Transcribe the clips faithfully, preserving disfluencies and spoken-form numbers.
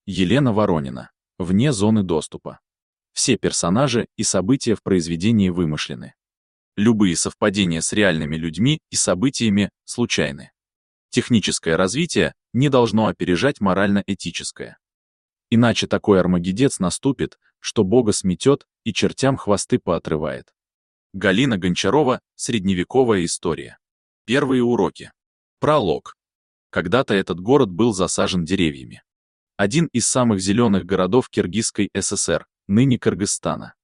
Елена Воронина. Вне зоны доступа. Все персонажи и события в произведении вымышлены. Любые совпадения с реальными людьми и событиями случайны. Техническое развитие не должно опережать морально-этическое. Иначе такой армагеддец наступит, что Бога сметет и чертям хвосты поотрывает. Галина Гончарова. Средневековая история. Первые уроки. Пролог. Когда-то этот город был засажен деревьями. Один из самых зеленых городов Киргизской ССР, ныне Кыргызстана.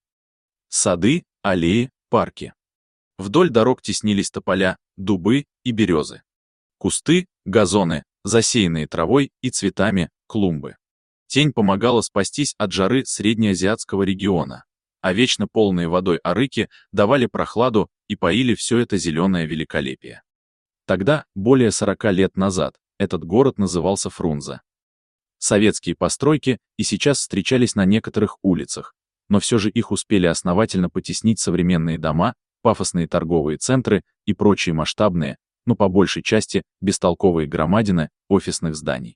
Сады, аллеи, парки. Вдоль дорог теснились тополя, дубы и березы. Кусты, газоны, засеянные травой и цветами, клумбы. Тень помогала спастись от жары среднеазиатского региона, а вечно полные водой арыки давали прохладу и поили все это зеленое великолепие. Тогда, более сорока лет назад, этот город назывался Фрунзе. Советские постройки и сейчас встречались на некоторых улицах, но все же их успели основательно потеснить современные дома, пафосные торговые центры и прочие масштабные, но по большей части бестолковые громадины офисных зданий.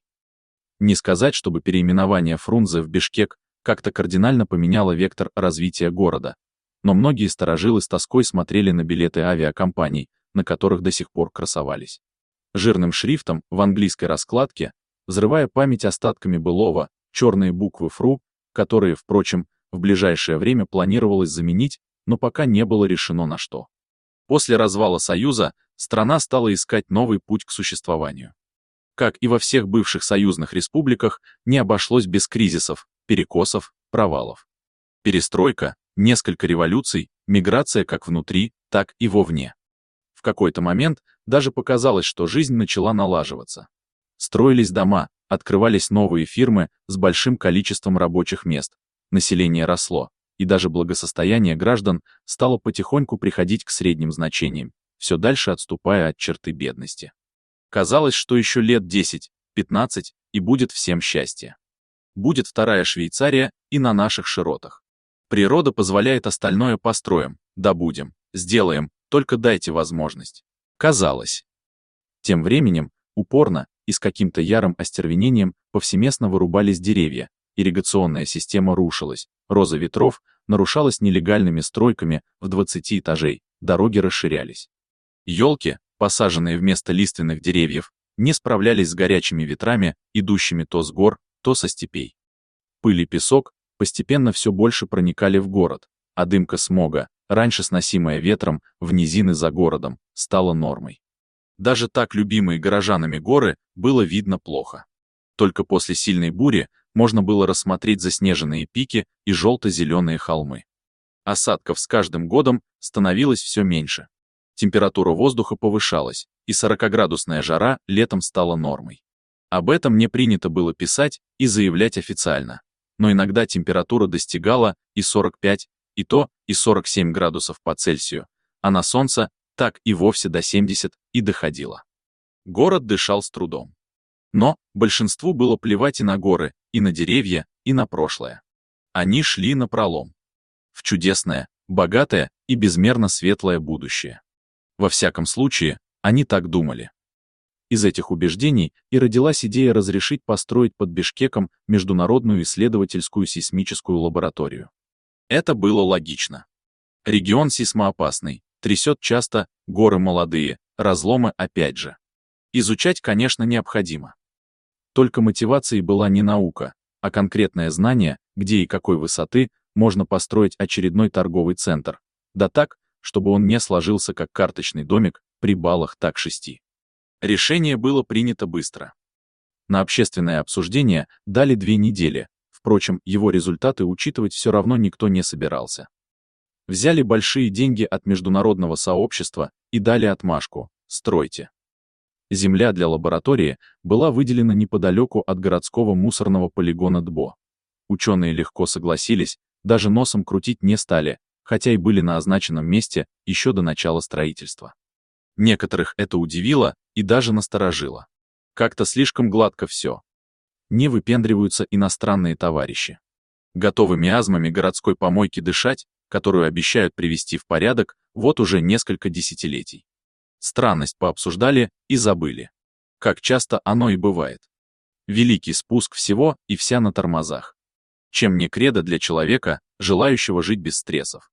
Не сказать, чтобы переименование Фрунзе в Бишкек как-то кардинально поменяло вектор развития города, но многие старожилы с тоской смотрели на билеты авиакомпаний, на которых до сих пор красовались. Жирным шрифтом в английской раскладке, взрывая память остатками былого, черные буквы ФРУ, которые, впрочем, в ближайшее время планировалось заменить, но пока не было решено на что. После развала Союза страна стала искать новый путь к существованию. Как и во всех бывших союзных республиках, не обошлось без кризисов, перекосов, провалов. Перестройка, несколько революций, миграция как внутри, так и вовне. В какой-то момент даже показалось, что жизнь начала налаживаться. Строились дома, открывались новые фирмы с большим количеством рабочих мест, население росло, и даже благосостояние граждан стало потихоньку приходить к средним значениям, все дальше отступая от черты бедности. Казалось, что еще лет десять-пятнадцать, и будет всем счастье. Будет вторая Швейцария и на наших широтах. Природа позволяет, остальное построим, добудем, сделаем, только дайте возможность. Казалось. Тем временем, упорно и с каким-то ярым остервенением повсеместно вырубались деревья, ирригационная система рушилась, роза ветров нарушалась нелегальными стройками в двадцати этажей, дороги расширялись. Елки, посаженные вместо лиственных деревьев, не справлялись с горячими ветрами, идущими то с гор, то со степей. Пыль и песок постепенно все больше проникали в город, а дымка смога, раньше сносимая ветром в низины за городом, стала нормой. Даже так любимые горожанами горы было видно плохо. Только после сильной бури можно было рассмотреть заснеженные пики и желто-зеленые холмы. Осадков с каждым годом становилось все меньше. Температура воздуха повышалась, и сорокаградусная жара летом стала нормой. Об этом не принято было писать и заявлять официально, но иногда температура достигала и сорок пять, и то, и сорок семь градусов по Цельсию, а на солнце так и вовсе до семидесяти и доходило. Город дышал с трудом. Но большинству было плевать и на горы, и на деревья, и на прошлое. Они шли напролом. В чудесное, богатое и безмерно светлое будущее. Во всяком случае, они так думали. Из этих убеждений и родилась идея разрешить построить под Бишкеком международную исследовательскую сейсмическую лабораторию. Это было логично. Регион сейсмоопасный, трясет часто, горы молодые, разломы опять же. Изучать, конечно, необходимо. Только мотивацией была не наука, а конкретное знание, где и какой высоты можно построить очередной торговый центр, да так, чтобы он не сложился как карточный домик при баллах так шести. Решение было принято быстро. На общественное обсуждение дали две недели, впрочем, его результаты учитывать все равно никто не собирался. Взяли большие деньги от международного сообщества и дали отмашку – стройте. Земля для лаборатории была выделена неподалеку от городского мусорного полигона ДБО. Ученые легко согласились, даже носом крутить не стали, хотя и были на означенном месте еще до начала строительства. Некоторых это удивило и даже насторожило. Как-то слишком гладко все. Не выпендриваются иностранные товарищи. Готовы миазмами городской помойки дышать, которую обещают привести в порядок вот уже несколько десятилетий. Странность пообсуждали и забыли. Как часто оно и бывает. Великий спуск всего и вся на тормозах. Чем не кредо для человека, желающего жить без стрессов.